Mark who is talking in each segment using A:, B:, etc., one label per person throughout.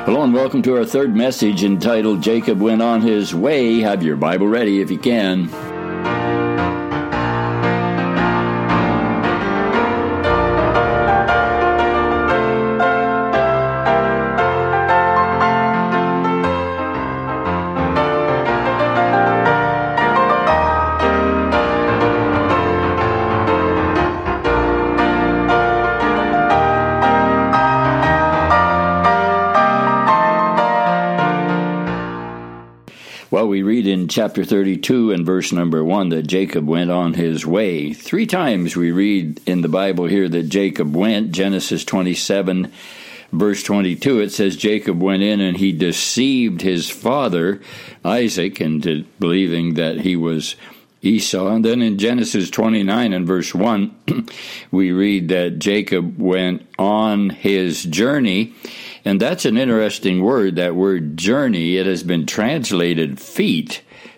A: Hello and welcome to our third message entitled Jacob Went on His Way. Have your Bible ready if you can. Well, we read in chapter 32 and verse number 1 that Jacob went on his way. 3 times we read in the Bible here that Jacob went. Genesis 27, verse 22, it says Jacob went in and he deceived his father, Isaac, into believing that he was Esau. And then in Genesis 29 and verse 1, we read that Jacob went on his journey. And that's an interesting word, that word journey. It has been translated feet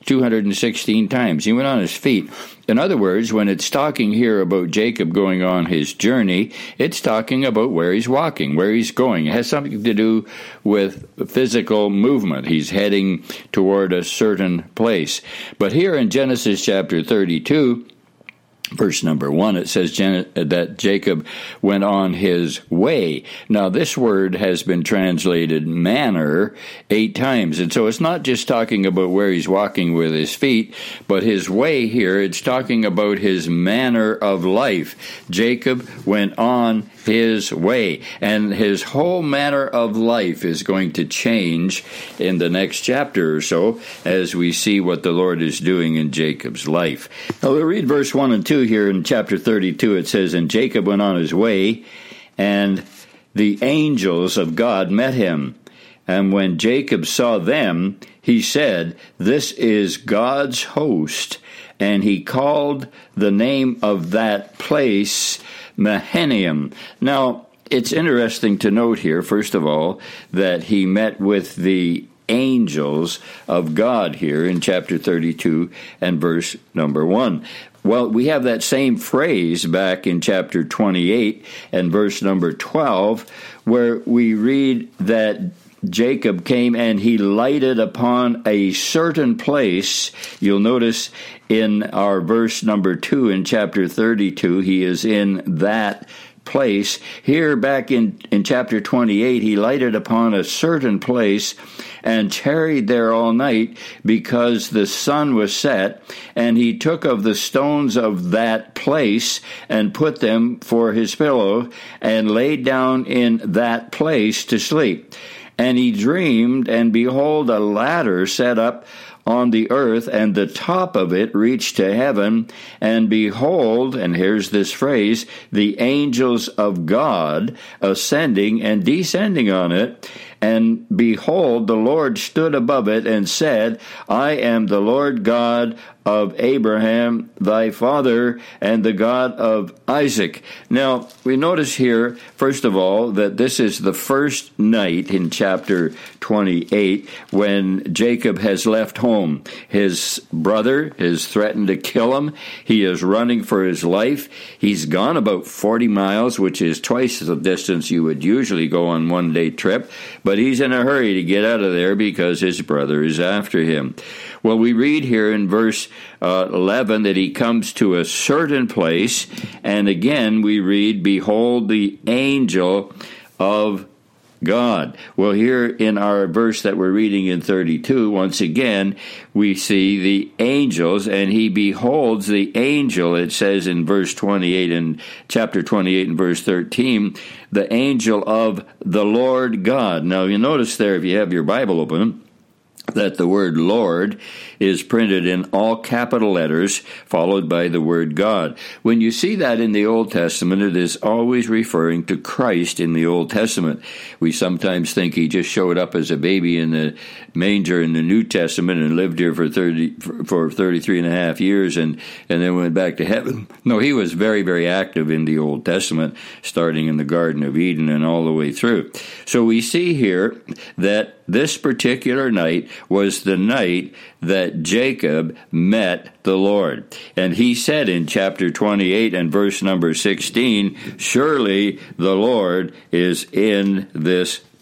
A: 216 times. He went on his feet. In other words, when it's talking here about Jacob going on his journey, it's talking about where he's walking, where he's going. It has something to do with physical movement. He's heading toward a certain place. But here in Genesis chapter 32, verse number 1, it says that Jacob went on his way. Now, this word has been translated manner 8 times. And so it's not just talking about where he's walking with his feet, but his way here, it's talking about his manner of life. Jacob went on his way. And his whole manner of life is going to change in the next chapter or so as we see what the Lord is doing in Jacob's life. Now, we'll read verse 1 and 2 here in chapter 32. It says, "And Jacob went on his way, and the angels of God met him. And when Jacob saw them, he said, 'This is God's host.' And he called the name of that place Mahanaim." Now, it's interesting to note here, first of all, that he met with the angels of God here in chapter 32 and verse number 1. Well, we have that same phrase back in chapter 28 and verse number 12, where we read that Jacob came and he lighted upon a certain place. You'll notice in our verse number 2 in chapter 32, he is in that place. Here back in chapter 28, he lighted upon a certain place and tarried there all night because the sun was set. And he took of the stones of that place and put them for his pillow and laid down in that place to sleep. And he dreamed, and behold, a ladder set up on the earth, and the top of it reached to heaven. And behold, and here's this phrase, the angels of God ascending and descending on it. And behold, the Lord stood above it and said, "I am the Lord God of Abraham thy father, and the God of Isaac." Now, we notice here, first of all, that this is the first night in chapter 28 when Jacob has left home. His brother has threatened to kill him. He is running for his life. He's gone about 40 miles, which is twice the distance you would usually go on one-day trip, but he's in a hurry to get out of there because his brother is after him. Well, we read here in verse 11 that he comes to a certain place, and again we read, "Behold, the angel of God." Well, here in our verse that we're reading in 32, once again, we see the angels, and he beholds the angel. It says in verse 28, in chapter 28 and verse 13, the angel of the Lord God. Now, you notice there, if you have your Bible open, that the word Lord is printed in all capital letters, followed by the word God. When you see that in the Old Testament, it is always referring to Christ in the Old Testament. We sometimes think he just showed up as a baby in the manger in the New Testament and lived here for 33 and a half years and then went back to heaven. No, he was very, very active in the Old Testament, starting in the Garden of Eden and all the way through. So we see here that this particular night was the night that Jacob met the Lord. And he said in chapter 28 and verse number 16, "Surely the Lord is in this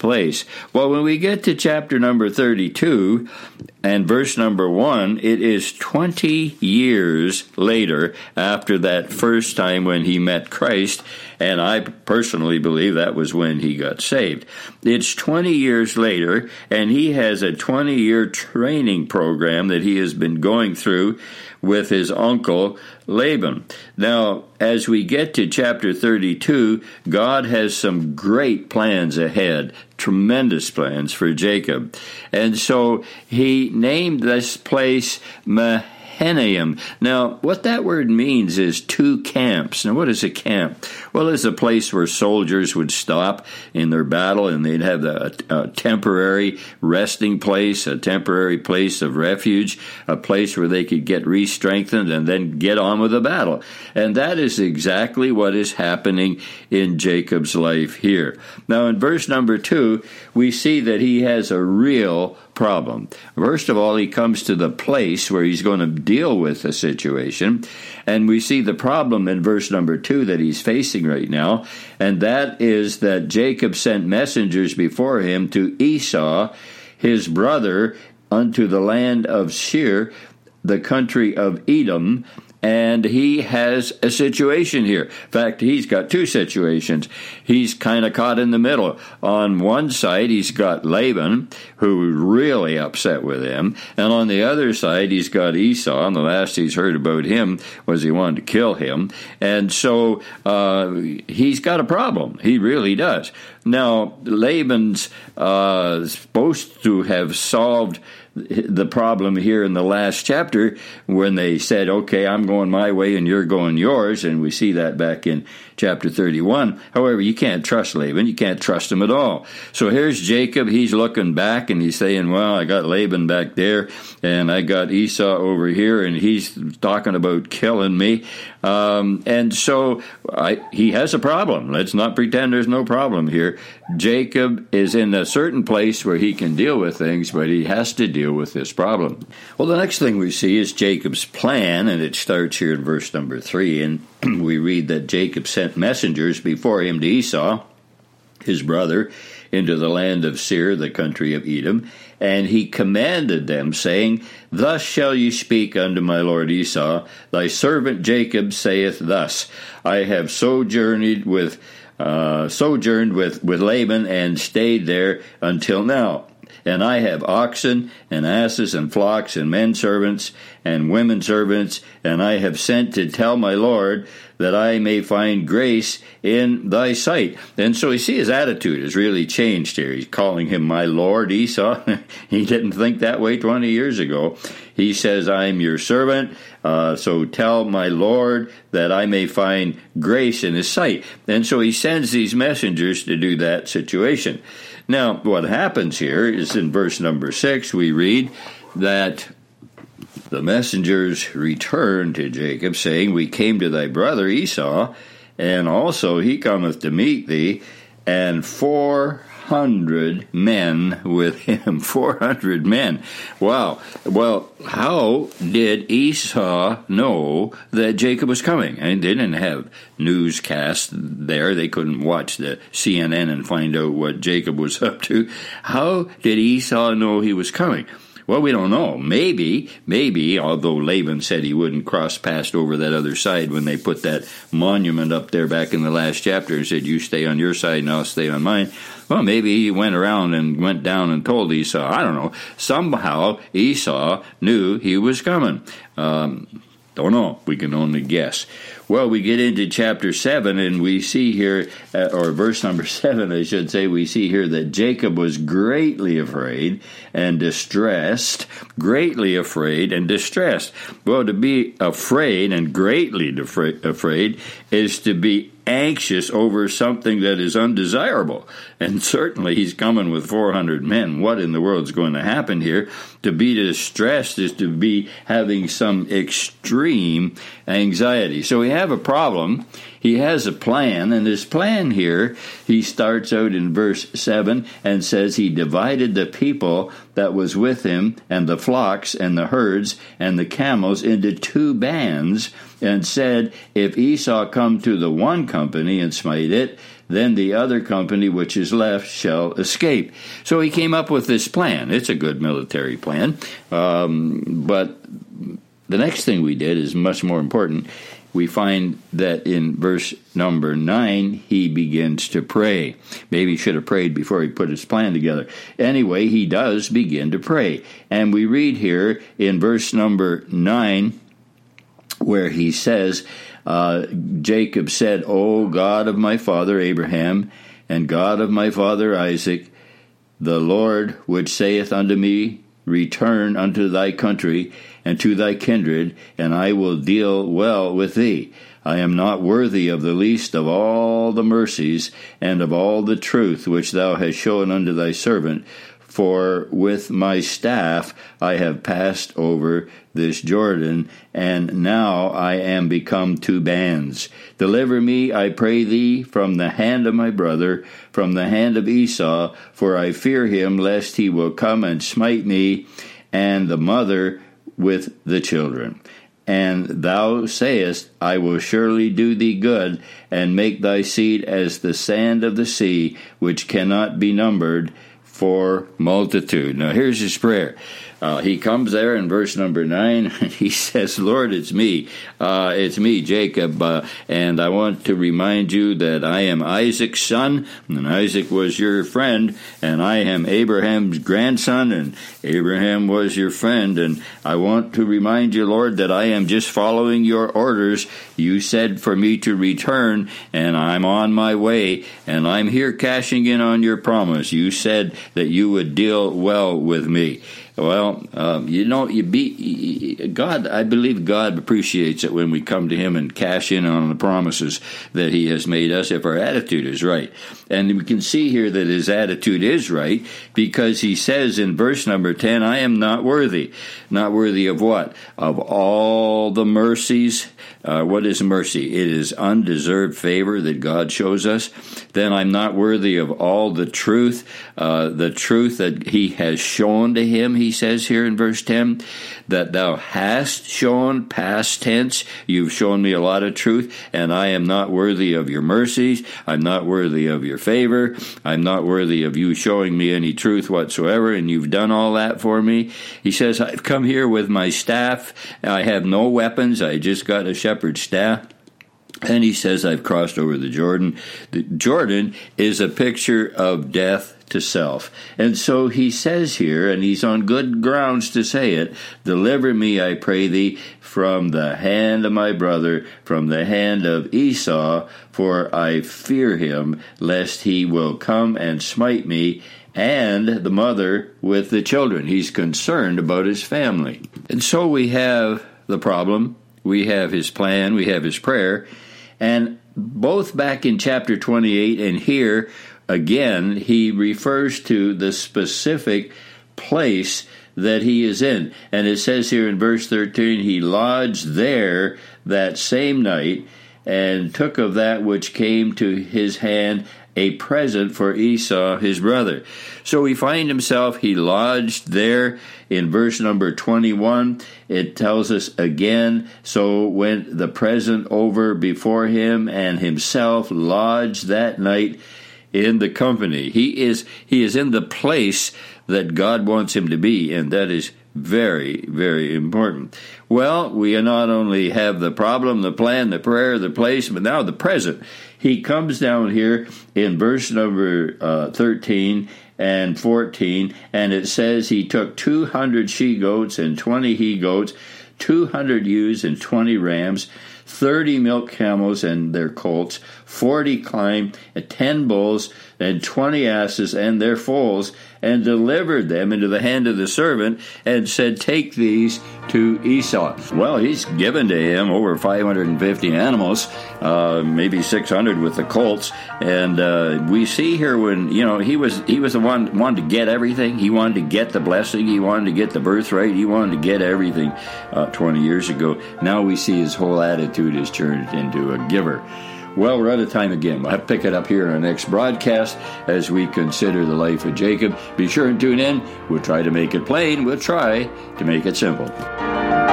A: place. Well, when we get to chapter number 32 and verse number 1, it is 20 years later after that first time when he met Christ, and I personally believe that was when he got saved. It's 20 years later, and he has a 20-year training program that he has been going through with his uncle Laban. Now, as we get to chapter 32, God has some great plans ahead, tremendous plans for Jacob. And so he named this place Mahanaim. Now, what that word means is two camps. Now, what is a camp? Well, it's a place where soldiers would stop in their battle, and they'd have a temporary resting place, a temporary place of refuge, a place where they could get re-strengthened and then get on with the battle. And that is exactly what is happening in Jacob's life here. Now, in verse number 2, we see that he has a real problem. First of all, he comes to the place where he's going to deal with the situation, and we see the problem in verse number 2 that he's facing right now, and that is that Jacob sent messengers before him to Esau, his brother, unto the land of Seir, the country of Edom, and he has a situation here. In fact, he's got two situations. He's kind of caught in the middle. On one side, he's got Laban, who's really upset with him. And on the other side, he's got Esau. And the last he's heard about him was he wanted to kill him. And so he's got a problem. He really does. Now, Laban's supposed to have solved the problem here in the last chapter when they said, okay, I'm going my way and you're going yours, and we see that back in chapter 31. However, you can't trust Laban. You can't trust him at all. So here's Jacob. He's looking back and he's saying, well, I got Laban back there and I got Esau over here, and he's talking about killing me. And so he has a problem. Let's not pretend there's no problem here. Jacob is in a certain place where he can deal with things, but he has to deal with this problem. Well, the next thing we see is Jacob's plan, and it starts here in verse number 3, and we read that Jacob sent messengers before him to Esau, his brother, into the land of Seir, the country of Edom, and he commanded them, saying, Thus shall you speak unto my lord Esau, thy servant Jacob saith thus, I have sojourned with Laban and stayed there until now. And I have oxen and asses and flocks and men servants and women servants, and I have sent to tell my Lord that I may find grace in thy sight. And so you see his attitude has really changed here. He's calling him my Lord Esau. He didn't think that way 20 years ago. He says, I'm your servant, so tell my Lord that I may find grace in his sight. And so he sends these messengers to do that situation. Now, what happens here is in verse number 6, we read that the messengers returned to Jacob, saying, We came to thy brother Esau, and also he cometh to meet thee, and 400 men with him. 400 men. Wow. Well, how did Esau know that Jacob was coming? I mean, they didn't have newscasts there. They couldn't watch the CNN and find out what Jacob was up to. How did Esau know he was coming? Well, we don't know. Maybe, although Laban said he wouldn't cross past over that other side when they put that monument up there back in the last chapter and said, you stay on your side and I'll stay on mine. Well, maybe he went around and went down and told Esau. I don't know. Somehow Esau knew he was coming. Don't know. We can only guess. Well, we get into chapter 7, and we see here, or verse number 7, I should say, we see here that Jacob was greatly afraid and distressed. Greatly afraid and distressed. Well, to be afraid and greatly afraid is to be anxious over something that is undesirable. And certainly he's coming with 400 men. What in the world is going to happen here? To be distressed is to be having some extreme anxiety. So we have a problem he has a plan, and his plan here, he starts out in verse 7 and says he divided the people that was with him and the flocks and the herds and the camels into 2 bands, and said, if Esau come to the one company and smite it, then the other company which is left shall escape. So he came up with this plan. It's a good military plan. But the next thing we did is much more important. We find that in verse number 9, he begins to pray. Maybe he should have prayed before he put his plan together. Anyway, he does begin to pray. And we read here in verse number 9, where he says, Jacob said, O God of my father Abraham, and God of my father Isaac, the Lord which saith unto me, return unto thy country and to thy kindred, and I will deal well with thee. I am not worthy of the least of all the mercies and of all the truth which thou hast shown unto thy servant, for with my staff I have passed over this Jordan, and now I am become 2 bands. Deliver me, I pray thee, from the hand of my brother, from the hand of Esau, for I fear him, lest he will come and smite me, and the mother with the children. And thou sayest, I will surely do thee good, and make thy seed as the sand of the sea, which cannot be numbered for multitude. Now here's his prayer. He comes there in verse number 9, and he says, Lord, it's me, Jacob, and I want to remind you that I am Isaac's son, and Isaac was your friend, and I am Abraham's grandson, and Abraham was your friend, and I want to remind you, Lord, that I am just following your orders. You said for me to return, and I'm on my way, and I'm here cashing in on your promise. You said that you would deal well with me. Well, God, I believe God appreciates it when we come to him and cash in on the promises that he has made us if our attitude is right. And we can see here that his attitude is right, because he says in verse number 10, I am not worthy. Not worthy of what? Of all the mercies. What is mercy? It is undeserved favor that God shows us. Then I'm not worthy of all the truth that he has shown to him, he says here in verse 10, that thou hast shown, past tense. You've shown me a lot of truth, and I am not worthy of your mercies. I'm not worthy of your favor. I'm not worthy of you showing me any truth whatsoever, and you've done all that for me. He says, I've come here with my staff. I have no weapons. I just got a shepherd's staff. And he says, I've crossed over the Jordan. The Jordan is a picture of death to self. And so he says here, and he's on good grounds to say it, deliver me, I pray thee, from the hand of my brother, from the hand of Esau, for I fear him, lest he will come and smite me, and the mother with the children. He's concerned about his family. And so we have the problem, we have his plan, we have his prayer, and both back in chapter 28 and here, again, he refers to the specific place that he is in. And it says here in verse 13, he lodged there that same night, and took of that which came to his hand a present for Esau his brother. So we find himself, he lodged there. In verse number 21, it tells us again, so went the present over before him, and himself lodged that night in the company. He is in the place that God wants him to be, and that is very, very important. Well, we not only have the problem, the plan, the prayer, the place, but now the present. He comes down here in verse number 13 and 14, and it says he took 200 she-goats and 20 he-goats, 200 ewes and 20 rams, 30 milk camels and their colts, 40 kine, 10 bulls, and 20 asses and their foals, and delivered them into the hand of the servant, and said, take these to Esau. Well, he's given to him over 550 animals, maybe 600 with the colts, and we see here when, he was the one wanted to get everything. He wanted to get the blessing. He wanted to get the birthright. He wanted to get everything 20 years ago. Now we see his whole attitude is turned into a giver. Well, we're out of time again. We'll have to pick it up here in our next broadcast as we consider the life of Jacob. Be sure and tune in. We'll try to make it plain. We'll try to make it simple.